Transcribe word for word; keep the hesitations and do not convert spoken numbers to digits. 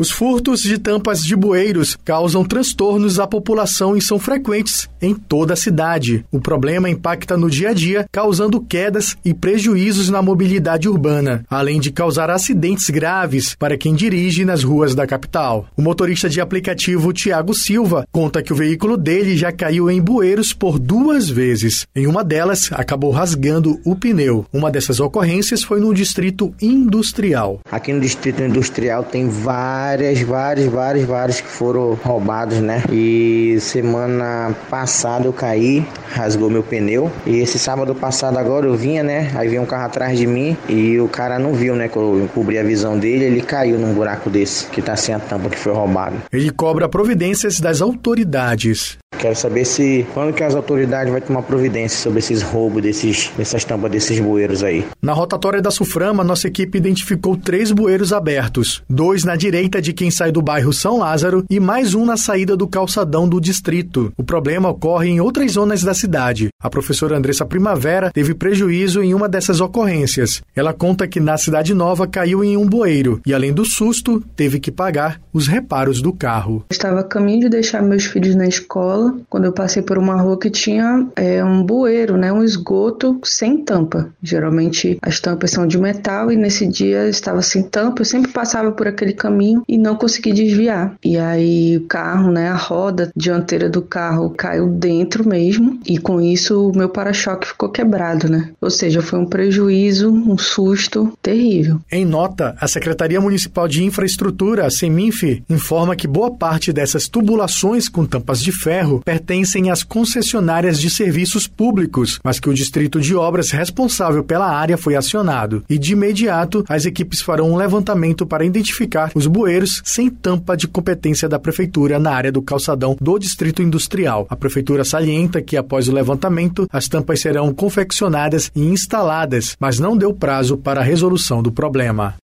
Os furtos de tampas de bueiros causam transtornos à população e são frequentes em toda a cidade. O problema impacta no dia a dia, causando quedas e prejuízos na mobilidade urbana, além de causar acidentes graves para quem dirige nas ruas da capital. O motorista de aplicativo Tiago Silva conta que o veículo dele já caiu em bueiros por duas vezes. Em uma delas, acabou rasgando o pneu. Uma dessas ocorrências foi no Distrito Industrial. Aqui no Distrito Industrial tem várias Várias, vários, vários, vários que foram roubados, né? E semana passada eu caí, rasgou meu pneu. E esse sábado passado agora eu vinha, né? Aí veio um carro atrás de mim e o cara não viu, né? Que eu cobri a visão dele, ele caiu num buraco desse, que tá sem a tampa, que foi roubado. Ele cobra providências das autoridades. Quero saber se quando que as autoridades vão tomar providência sobre esses roubos desses, dessas tampas desses bueiros aí. Na rotatória da Suframa, nossa equipe identificou três bueiros abertos. Dois na direita de quem sai do bairro São Lázaro e mais um na saída do calçadão do distrito. O problema ocorre em outras zonas da cidade. A professora Andressa Primavera teve prejuízo em uma dessas ocorrências. Ela conta que na Cidade Nova caiu em um bueiro e, além do susto, teve que pagar os reparos do carro. Eu estava a caminho de deixar meus filhos na escola quando eu passei por uma rua que tinha é, um bueiro, né, um esgoto sem tampa. Geralmente as tampas são de metal e nesse dia estava sem tampa. Eu sempre passava por aquele caminho e não consegui desviar. E aí o carro, né, a roda dianteira do carro caiu dentro mesmo e com isso o meu para-choque ficou quebrado, né? Ou seja, foi um prejuízo, um susto terrível. Em nota, a Secretaria Municipal de Infraestrutura, a Seminf, informa que boa parte dessas tubulações com tampas de ferro pertencem às concessionárias de serviços públicos, mas que o Distrito de Obras responsável pela área foi acionado. E de imediato, as equipes farão um levantamento para identificar os bueiros sem tampa de competência da Prefeitura na área do calçadão do Distrito Industrial. A Prefeitura salienta que, após o levantamento, as tampas serão confeccionadas e instaladas, mas não deu prazo para a resolução do problema.